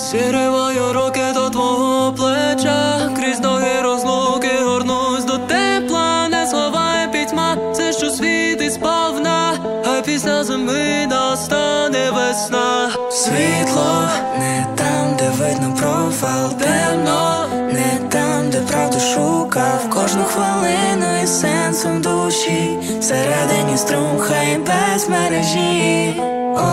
Зіриваю руки до твого плеча, крізь довгі розлуки горнусь до тепла. Не сховає пітьма, це що світить сповна, а після зими настане весна. Світло не там, де видно провал, темно не там, де правду шукав. Кожну хвилину із сенсом душі, всередині струм, хай без мережі.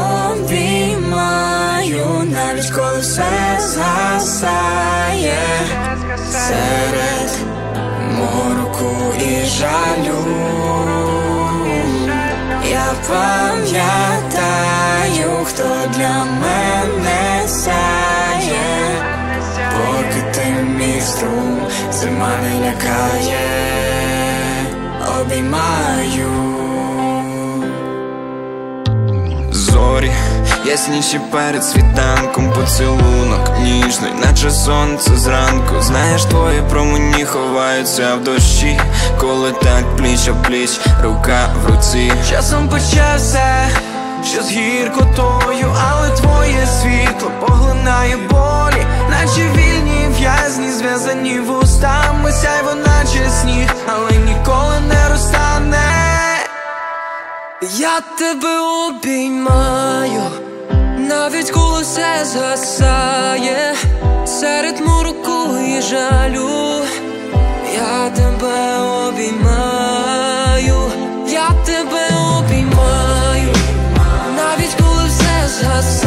Обіймаю, навіть коли все згасає, серед мороку і жалю. Я пам'ятаю, хто для мене сяє, поки ти мій струм, зима не лякає. Обіймаю. Зорі ясніші перед світанком, поцілунок ніжний, наче сонце зранку. Знаєш, твої промені ховаються в дощі, коли так пліч о пліч, рука в руці. Часом почався, що з гіркотою, але твоє світло поглинає болі, наче вільні в'язні, зв'язані вустами. Сяйво наче сніг, але ніколи не розтане. Я тебе обіймаю, навіть коли все згасає, серед мороку і жалю. Я тебе обіймаю, я тебе обіймаю, навіть коли все згасає.